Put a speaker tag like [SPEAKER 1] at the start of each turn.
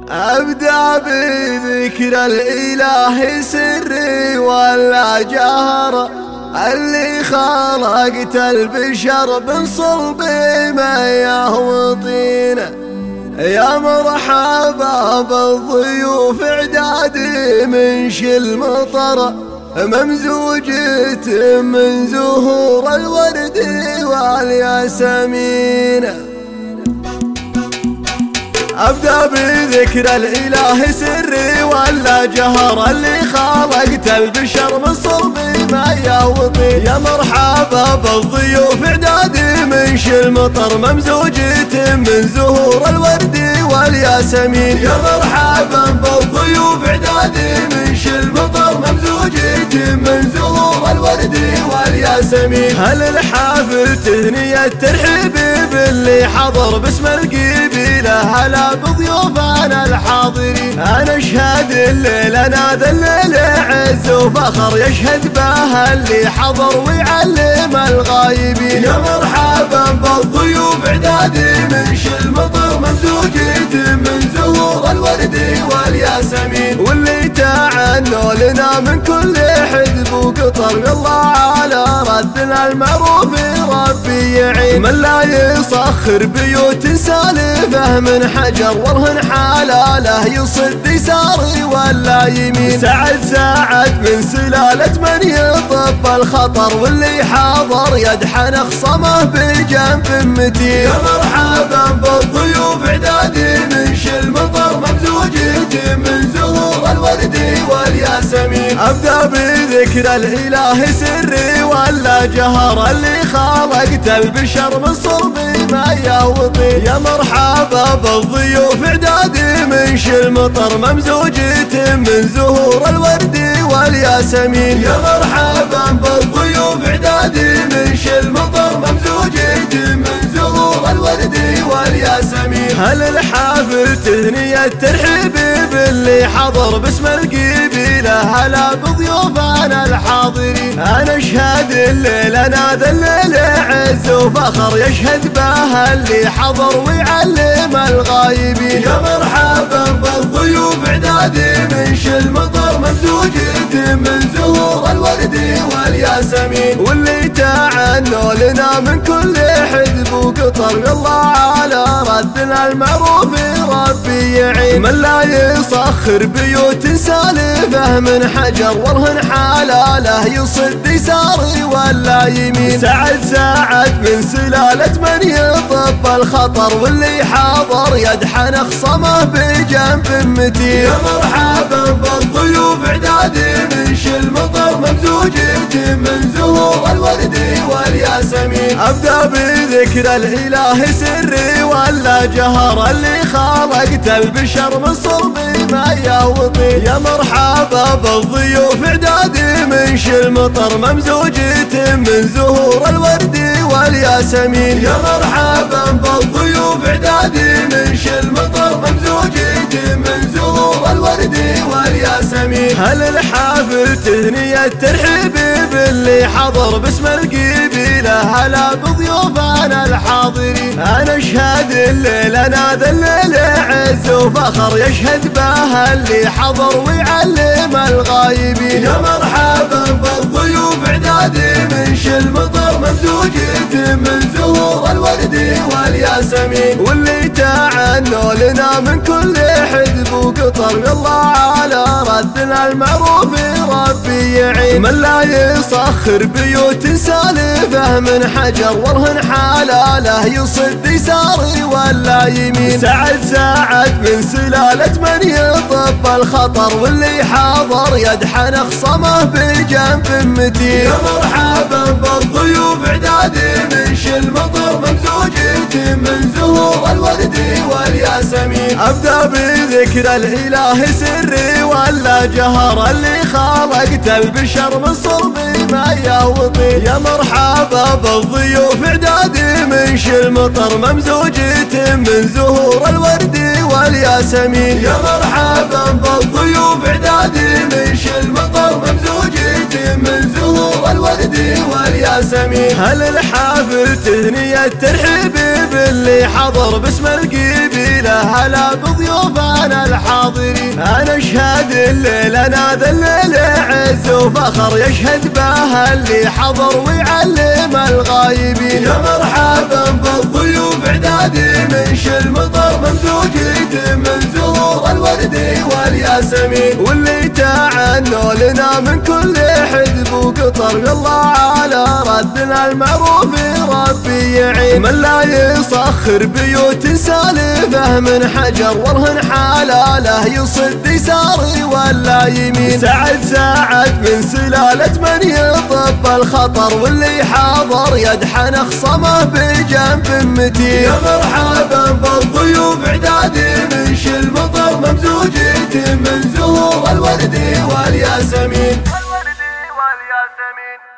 [SPEAKER 1] أبدأ بذكر الإله سري ولا جهر، اللي خلقت البشر من صلب مياه وطينه. يا مرحبا بالضيوف اعدادي من شل مطر، ممزوجة من زهور الورد والياسمين. أبدأ بذكر الإله سري ولا جهر، اللي خلقت البشر من صلب مياه وطين. يا مرحبا بالضيوف اعدادي من شل مطر، ممزوجة من زهور الورد والياسمين. يا مرحبا بالضيوف اعدادي من شل مطر، ممزوجة من زهور الورد والياسمين. هل الحافل تهنية ترحيب باللي حضر باسم القبيلة، هلا بضيوفنا الحاضرين. انا اشهد الليل انا ذا الليل عز وفخر، يشهد به اللي حضر ويعلم الغايبين. يا مرحبا بالضيوف اعدادي من شل مطر، ممزوجة من زهور الورد والياسمين. واللي تعنوا لنا من كل حزب وقطر، الله على ردنا المعروف ربي يعين. من لا يصخر بيوت سالفه من حجر، ورهن حلاله يصد يساري ولا يمين. سعد من سلالة من يطب الخطر، واللي حاضر يدحن خصمه بجنب متين. يا مرحبا بالضيوف اعدادي من شل مطر، ممزوجة من زهور الورد والياسمين. أبدأ بذكر الإله سري ولا جهر، اللي خلقت البشر من صلب مياه وطين. يا مرحبا بالضيوف اعدادي من شل مطر، ممزوجة من زهور الورد والياسمين. يا مرحبا بالضيوف اعدادي من شل مطر، ممزوجة من زهور الورد والياسمين. هل الحافل تهنية ترحيب باللي حضر باسم القبيلة، هلا بضيوفنا الحاضرين. انا اشهد الليل انا ذا الليل عز وفخر، يشهد به اللي حضر ويعلم الغايبين. يا مرحبا بالضيوف اعدادي من شل مطر، ممزوجة من زهور الورد والياسمين. واللي تعنوا لنا من كل حزب وقطر، الله على ردنا المعروف ربي يعين. من لا يصخر بيوت سالفه من حجر، ورهن حلاله يصد يساري ولا يمين. سعد من سلالة من يطب الخطر، واللي حاضر يدحن خصمه بجنب متين. يا مرحبا بالضيوف اعدادي من شل مطر، ممزوجة من زهور الورد والياسمين. أبدأ بذكر الإله سري ولا جهر، اللي خلقت البشر من صلب مياه وطين. يا مرحبا بالضيوف اعدادي من شل مطر، ممزوجة من زهور الورد والياسمين. يا مرحبا بالضيوف اعدادي من شل مطر، ممزوجة من زهور الورد والياسمين. هل الحافل تهنية ترحيب باللي حضر باسم القبيلة، هلا بضيوفنا الحاضرين. انا اشهد الليل انا ذا الليل عز وفخر، يشهد به اللي حضر ويعلم الغايبين. يا مرحبا بالضيوف اعدادي من شل مطر، ممزوجة من زهور الورد والياسمين. واللي تعنوا لنا من كل حزب وقطر، الله على ردنا المعروف ربي يعين. من لا يصخر بيوت سالفه من حجر، ورهن حلاله يصد يساري ولا يمين. سعد من سلالة من يطب الخطر، واللي حاضر يدحن خصمه بجنب متين. يا مرحبا بالضيوف اعدادي من شل مطر، ممزوجة من زهور الورد والياسمين. أبدأ بذكر الإله سري ولا جهر، اللي خلقت البشر من صلب مياه وطين. يا مرحبا بالضيوف اعدادي من شل مطر، ممزوجة من زهور الورد والياسمين. يا مرحبا بالضيوف اعدادي من شل مطر، ممزوجة من زهور الورد والياسمين. هل الحافل تهنية ترحيب باللي حضر باسم القبيلة، هلا بضيوفنا الحاضرين. انا اشهد الليل انا ذا الليل عز وفخر، يشهد به اللي حضر ويعلم الغايبين. يا مرحبا بالضيوف اعدادي من شل مطر، ممزوجة من زهور الورد والياسمين. واللي تعنوا لنا من كل حزب وقطر، يلا على ردنا المعروف ربي يعين. من لا يصخر بيوت سالفه من حجر، ورهن حلاله يصد يساري ولا يمين. سعد من سلالة من يطب الخطر، واللي حاضر يدحن خصمه بجنب متين. يا مرحبا بالضيوف اعدادي من شل مطر، ممزوجة من زهور الورد والياسمين.